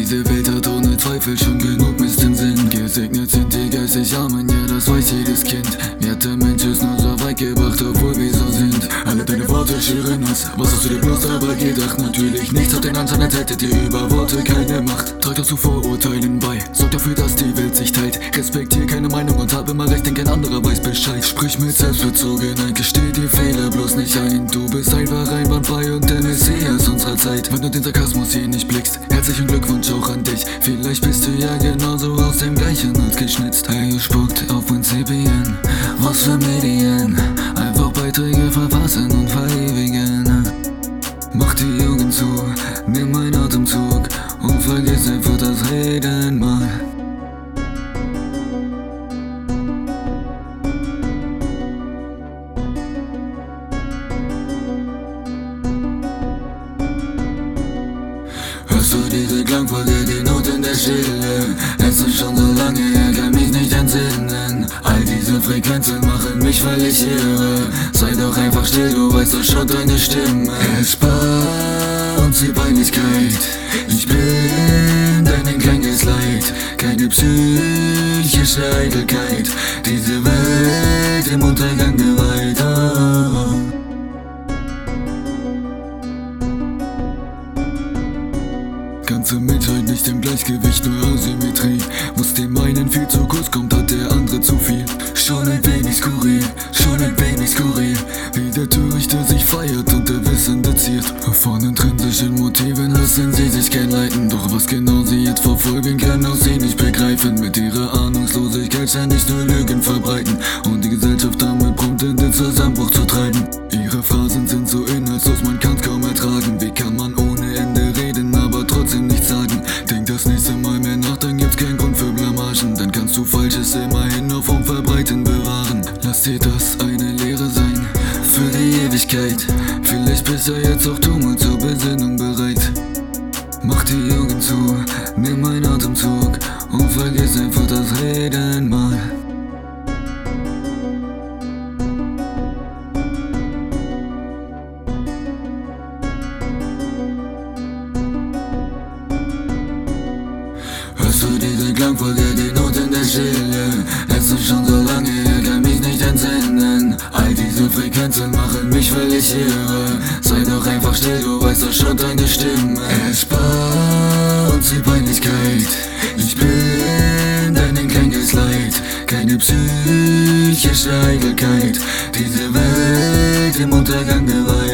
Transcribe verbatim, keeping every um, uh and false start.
Diese Welt hat ohne Zweifel schon genug Mist im Sinn. Gesegnet sind die geistig Armen, ja das weiß jedes Kind. Mir hat der Mensch es nur so weit gebracht, obwohl wir so sind. Alle deine Worte schüren Hass, was hast du dir bloß dabei gedacht? Natürlich nichts hat den Anschein, als hättet ihr über Worte keine Macht. Tragt das zu Vorurteilen bei, sorgt dafür, dass die Welt sich teilt. Respektier keine Meinung und hab immer recht, denn kein anderer weiß Bescheid. Sprich mit Selbstbezogenheit, gesteh die Fehler bloß nicht ein. Du bist einfach einwandfrei und der Messias unserer Zeit. Wenn du den Sarkasmus hier nicht blickst, herzlichen Glückwunsch auch an dich. Vielleicht bist du ja genauso aus dem gleichen Holz geschnitzt. Hey, ihr spuckt auf Prinzipien, was für Medien. Einfach Beiträge verfassen und verewigen. Mach die Augen zu, nimm einen Atemzug und vergiss einfach das Reden mal. Hörst du diese Klangfolge, die Noten der Stille? Es ist schon so lange her, kann mich nicht entsinnen. All diese Frequenzen machen mich völlig irre. Sei doch einfach still, du weißt doch schon deine Stimme. Erspar uns die Peinlichkeit. Ich bin dein kleines Leid, keine psychische Eitelkeit. Diese Welt im Untergang geweiht. Oh. Ganze Menschheit nicht im Gleichgewicht, nur Asymmetrie. Was dem einen viel zu kurz kommt, hat der andere zu viel. Schon ein wenig skurril, schon ein wenig skurril. Wie der Törichte sich feiert und der Wissende ziert. Von intrinsischen Motiven lassen sie sich gern leiten. Doch was genau sie jetzt verfolgen, kann auch sie nicht begreifen. Mit ihrer Ahnungslosigkeit ständig nur Lügen verbreiten und die Gesellschaft damit prompt in den Zusammenbruch zu treiben. Ihre Phrasen sind so inhaltslos, man kann's kaum ertragen. Wie kann man ohne Ende reden, aber trotzdem nichts sagen? Denk das nächste Mal mehr nach, dann gibt's keinen Grund für Blamagen. Dann kannst du Falsches immerhin auf vom Verbreiten bewahren. Lass dir das eine Lehre sein für die Ewigkeit. Vielleicht bist du jetzt auch du mal zur Besinnung bereit. Mach die Augen zu, nimm einen Atemzug und vergiss einfach das Reden mal. Hörst du diese Klangfolge, die Noten der Stille? Es ist schon so lange her, kann mich nicht entsinnen. All diese Frequenzen machen mich völlig irre. Sei doch einfach still, du weißt doch schon deine Stimme. Erspar uns die Peinlichkeit. Ich bin dein kleines Leid, keine psychische Eitelkeit. Diese Welt im Untergang geweiht.